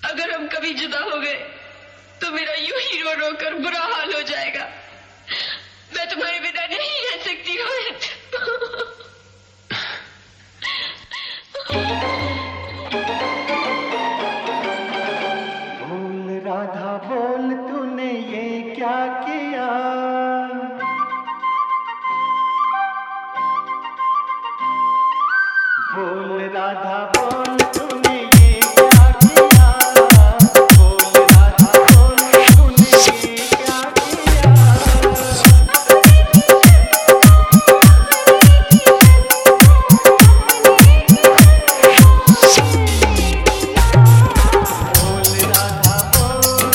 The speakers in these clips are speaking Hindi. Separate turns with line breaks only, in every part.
अगर हम कभी जुदा हो गए तो मेरा यूं ही रो रो कर बुरा हाल हो जाएगा। मैं तुम्हारे बिना नहीं रह सकती रोहित।
बोल राधा बोल, तूने ये क्या किया? बोल राधा बोल, तूने ये क्या किया? बोल राधा बोल, तूने ये क्या किया? बोल राधा बोल,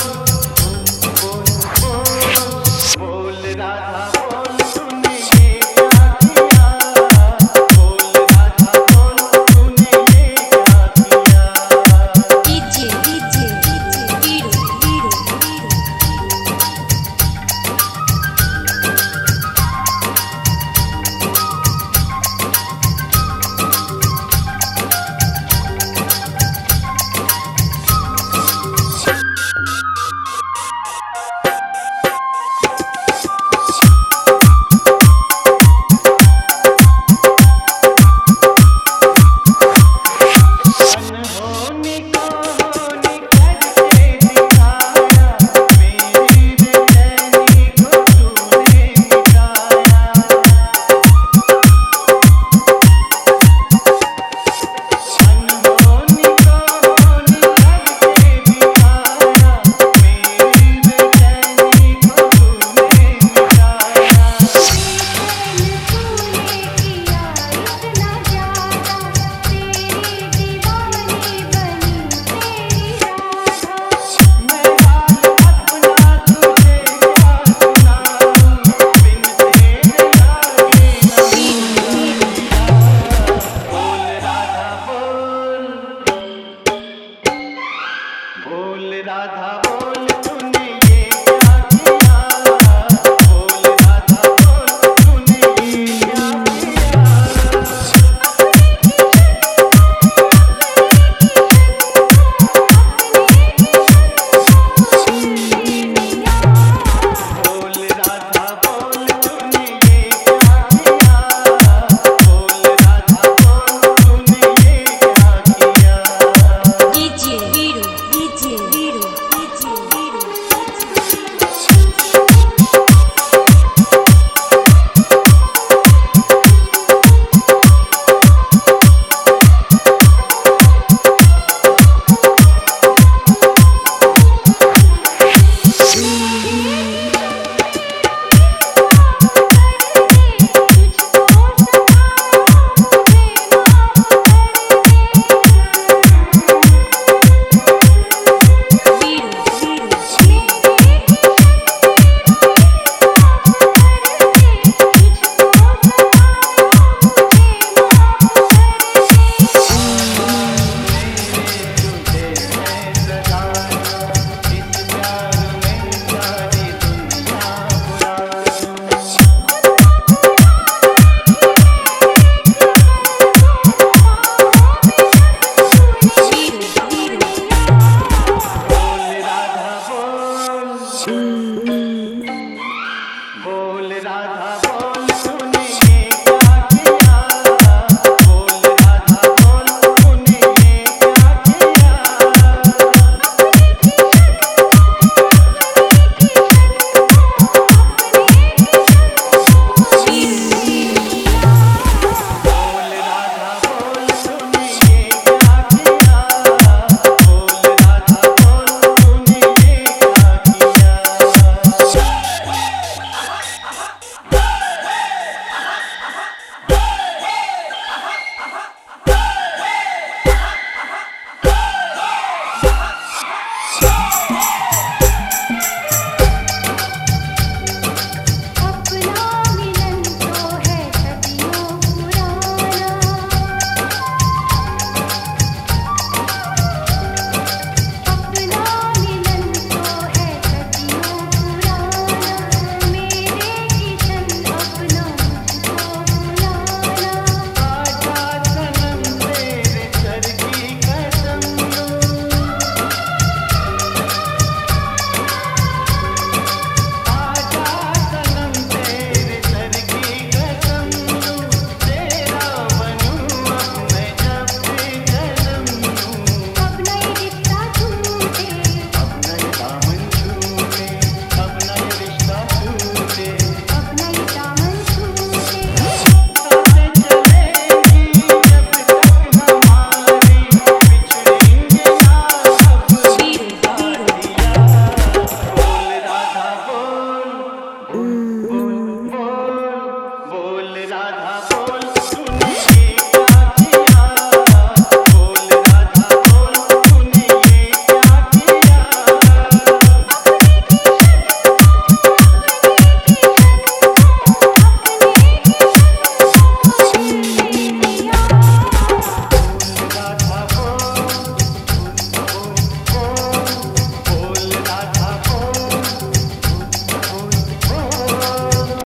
बोल राधा बोल, तूने ये क्या किया? बोल राधा बोल, तूने ये क्या किया?
डीजे डीजे हीरो हीरो
अनहोनी को होनी करके दिखाया, मेरी बेचैनी को तूने मिटाया। अनहोनी को होनी करके दिखाया, मेरी बेचैनी को तूने मिटाया।
तूने किया इतना ज्यादा, तेरी दीवानी बनी तेरी राधा।
मैं हाल अपना तुझे क्या सुनाऊं, बिन तेरे लागे न बोल राधा बोल, बोल राधा